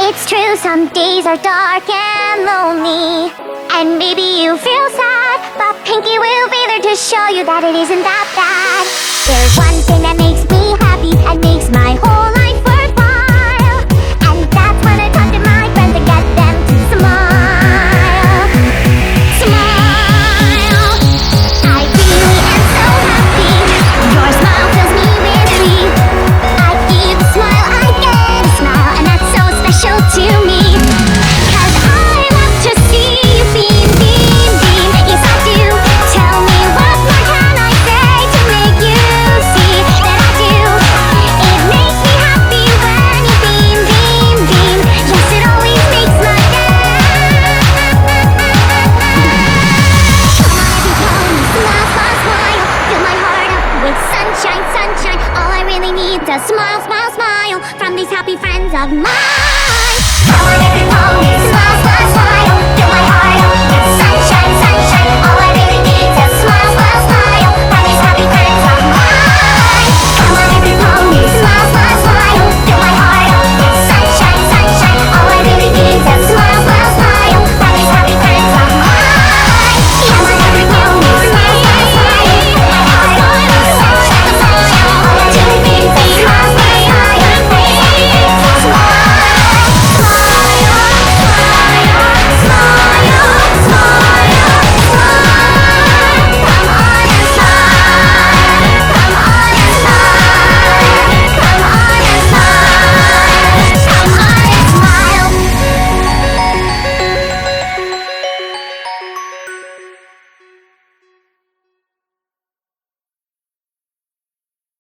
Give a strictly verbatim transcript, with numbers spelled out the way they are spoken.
It's true, some days are dark and lonely, and maybe you feel sad, but Pinky will be there to show you that it isn't that bad. There's one thing that makes me happy and makes my whole life worthwhile, and that's when I talk to my friends and get them to smile. Smile. I really am so happy. Your smile fills me with glee. I give a smile, I get a smile, and that's so special to me. Cause I love to see you beam, beam, beam. Yes, I do. Tell me what more can I say to make you see that I do. It makes me happy when you beam, beam, beam. Yes, it always makes my day. Come on, every time you smile, smile, smile. Fill my heart up with sunshine, sunshine. All I really need is a smile, smile, smile from these happy friends of mine. Come on, every time you smile.